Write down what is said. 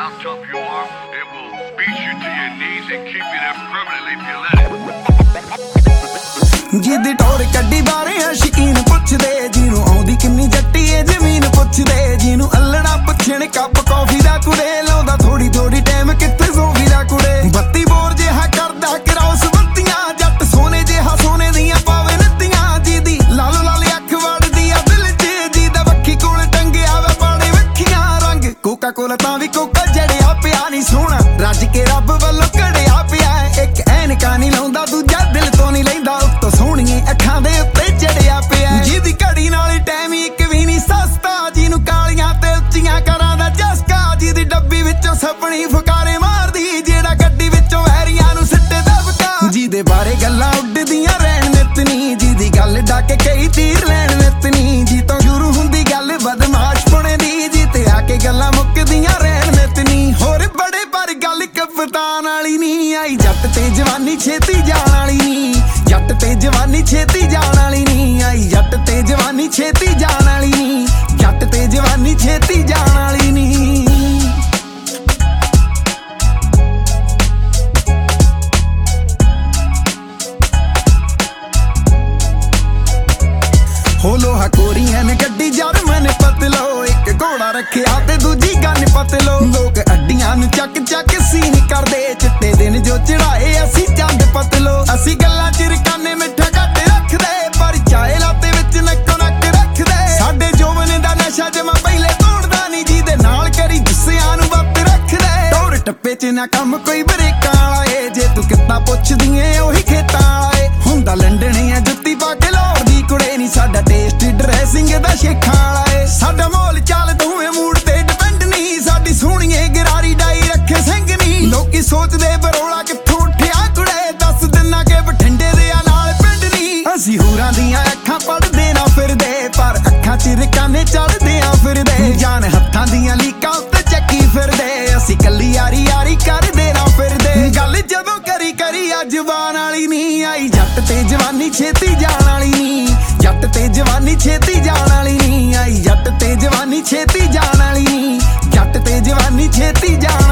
how tough you are, it will beat you to your knees and keep you there permanently if you let it. ਜਿਹਦੀ ਟੋਰ ਕੱਢੀ ਬਾਰੇ ਸ਼ਕੀਨ ਪੁੱਛਦੇ, ਜਿਹਨੂੰ ਆਉਂਦੀ ਕਿੰਨੀ ਜੱਟੀ ਏ ਜ਼ਮੀਨ ਪੁੱਛਦੇ, ਜਿਹਨੂੰ ਅੱਲੜਾ ਪੁੱਛਣ ਕੱਪ ਕੌਫੀ ਦਾ ਕੁੜੇ, ਲਾਉਂਦਾ ਥੋੜੀ ਥੋੜੀ ਟਾਈਮ ਕਿੱਥੇ ਜ਼ੋਂਬੀ ਦਾ ਕੁੜੇ। ਬੱਤੀ ਬੋਰ ਜਿਹਾ ਕਰਦਾ ਕਰਾਉਸ ਬੱਤੀਆਂ, ਜੱਟ ਸੋਨੇ ਜਿਹਾ ਸੋਨੇ ਦੀਆਂ ਪਾਵੇ ਨੱਤੀਆਂ, ਜਿਹਦੀ ਲਾਲੋ ਲਾਲੀ ਅੱਖ ਵੜਦੀ ਆ ਦਿਲ 'ਚ, ਜਿਹਦਾ ਵੱਖੀ ਕੋਲ ਟੰਗਿਆ ਵਾ ਪਾੜੇ ਵੱਖੀਆਂ ਰੰਗ। ਕੋਕਾ ਕੋਲਾ ਤਾਂ ਵੀ ਕੋਕਾ ਜੜਿਆ ਪਿਆ ਨਹੀਂ ਸੋਹਣਾ, ਰੱਜ ਕੇ ਰੱਬ ਵੱਲੋਂ ਘੜਿਆ ਪਿਆ। ਇੱਕ ਐਨਕਾਂ ਨਹੀਂ ਲਾਉਂਦਾ, ਦੂਜਾ ਦਿਲ ਤੋਂ ਨਹੀਂ ਲੈਂਦਾ, ਉੱਤੋਂ ਸੋਹਣੀਆਂ ਅੱਖਾਂ ਦੇ ਉੱਤੇ ਚੜਿਆ ਪਿਆ। ਜਿਹਦੀ ਘੜੀ ਨਾਲ ਟਾਈਮ ਇੱਕ ਵੀ ਨਹੀਂ ਸਸਤਾ, ਜਿਹਨੂੰ ਕਾਲੀਆਂ ਤੇ ਉੱਚੀਆਂ ਕਰਾਂ ਦਾ ਚਸਕਾ, ਜਿਹਦੀ ਡੱਬੀ ਵਿੱਚੋਂ ਸਪਣੀ ਫੁਕਾਰੇ ਮਾਰਦੀ, ਜਿਹੜਾ ਗੱਡੀ ਵਿੱਚੋਂ ਵੈਰੀਆਂ ਨੂੰ ਸਿੱਟੇ ਦਬਕਾ। ਜਿਹਦੇ ਬਾਰੇ ਗੱਲਾਂ ਉੱਡਦੀਆਂ ਰਹਿਣ ਨਿਤਨੀ, ਜਿਹਦੀ ਗੱਲ ਡਾਕੇ ਕਈ ਤੀਰ ਲੈਣ ਨਿਤਨੀ, ਜੀ ਤੋਂ ਸ਼ੁਰੂ ਹੁੰਦੀ ਗੱਲ ਬਦਮਾਸ਼ ਪੁਣੇ ਦੀ, ਜੀ ਤੇ ਆ ਕੇ ਗੱਲਾਂ ਮੁੱਕਦੀਆਂ ਰਹਿਣ ਨਿਤਨੀ। ਹੋਰ ਬੜੇ ਪਰ ਗੱਲ ਕਪਤਾਨ ਵਾਲੀ ਨਹੀਂ ਆਈ, ਜੱਟ ਤੇ ਜਵਾਨੀ ਛੇਤੀ ਜਾਣ ਵਾਲੀ ਨਹੀਂ, ਜੱਟ ਤੇ ਜਵਾਨੀ ਛੇਤੀ ਜਾਣ ਵਾਲੀ ਨਹੀਂ ਆਈ, ਜੱਟ ਤੇ ਜਵਾਨੀ ਛੇਤੀ ਜਾਣ ਵਾਲੀ ਨਹੀਂ, ਜੱਟ ਤੇ ਜਵਾਨੀ ਛੇਤੀ ਜਾਣ ਵਾਲੀ ਨਹੀਂ। ਹੋ ਲੋਹਾ ਕੋਰੀਆਂ ਨੇ ਗੱਡੀ ਜਰਮਨ ਪਤਲੋ, ਇੱਕ ਘੋੜਾ ਰੱਖਿਆ ਤੇ ਦੂਜੀ ਗੰਨ ਪਤਲੋ। ਲੋਕ ਅੱਡੀਆਂ ਨੂੰ ਚੱਕ ਚੱਕ ਸੀਨ ਕਰਦੇ, ਚਿੱਟੇ ਦਿਨ ਜੋ ਚੜਾਏ ਅਸੀਂ ਚੰਦ ਪਤਲੋ। ਅਸੀਂ ਗੱਲਾਂ ਚ ਰਕਾਨੇ ਮਿੱਠਾ ਘੱਟ ਰੱਖਦੇ, ਪਰ ਚਾਏ ਲਾਤੇ ਵਿੱਚ ਨੱਕੋ ਨੱਕ ਰੱਖਦੇ। ਸਾਡੇ ਜੋਬਨ ਦਾ ਨਸ਼ਾ ਜਮਾ ਪਹਿਲੇ ਤੋੜਦਾ ਨਹੀਂ, ਜਿਹਦੇ ਨਾਲ ਕਰੀ ਜੁੱਸਿਆਂ ਨੂੰ ਵੱਤ ਰੱਖਦੇ। ਟੋਰ ਟੱਪੇ ਚ ਨਾ ਕੰਮ ਕੋਈ ਬਰੇਕਾਂ ਵਾਲਾ ਏ, ਜੇ ਤੂੰ ਕਿੱਦਾਂ ਪੁੱਛਦੀ ਏ ਉਹੀ ਖੇਤਾਂ ਵਾਲਾ ਏ। ਹੁੰਦਾ ਲੰਡਨ ਆ ਜੁੱਤੀ ਪਾ ਕੇ ਲਾਹੌਰ ਦੀ ਕੁੜੇ ਨੀ, ਸਾਡਾ ਟੇਸਟ ਡਰੈਸਿੰਗ ਦਾ ਸ਼ੇਖਾਂ ਵਾਲਾ ਏ। ਸਾਡਾ ਮੋਲ ਚਾਲ ਦੋਵੇਂ ਮੂਡ ਤੇ ਡਿਪੈਂਡ ਨਹੀਂ, ਸਾਡੀ ਸੋਹਣੀਏ ਗਰਾਰੀ ਡਾਈ ਰੱਖੇ ਸਿੰਘ ਨੀ। ਲੋਕੀ ਸੋਚਦੇ ਬਰੋਲਾ ਕਿੱਥੋਂ ਉੱਠਿਆ ਕੁੜੇ, ਦੱਸ ਦਿਨਾ ਕਿ ਬਠਿੰਡੇ ਦੇ ਆ ਨਾਲ ਪਿੰਡ ਨੀ। ਅਸੀਂ ਹੂਰਾਂ ਦੀਆਂ ਅੱਖਾਂ ਪੜਦੇ ਨਾ ਫਿਰਦੇ, ਪਰ ਅੱਖਾਂ ਚ ਰਕਾਨੇ ਚੜਦੇ ਆ ਫਿਰਦੇ। ਜਾਨ ਹੱਥਾਂ ਦੀਆਂ ਲੀਕਾਂ ਉੱਤੇ ਚੱਕੀ ਫਿਰਦੇ, ਅਸੀਂ ਕੱਲੀ ਯਾਰੀ ਯਾਰੀ ਕਰਦੇ ਨਾ ਫਿਰਦੇ। ਗੱਲ ਜਦੋਂ ਕਰੀ ਕਰੀ ਆ ਜ਼ੁਬਾਨ ਵਾਲੀ ਨਹੀਂ ਆਈ, ਜੱਟ ਤੇ ਜਵਾਨੀ ਛੇਤੀ ਜਾਣ ਵਾਲੀ ਨਹੀਂ, ਜੱਟ ਤੇ ਜਵਾਨੀ ਛੇਤੀ ਜਾਣ ਵਾਲੀ ਨਹੀਂ ਆਈ, ਜੱਟ ਤੇ ਜਵਾਨੀ ਛੇਤੀ ਜਾਣ ਵਾਲੀ ਨਹੀਂ, ਜੱਟ ਤੇ ਜਵਾਨੀ ਛੇਤੀ ਜਾਣ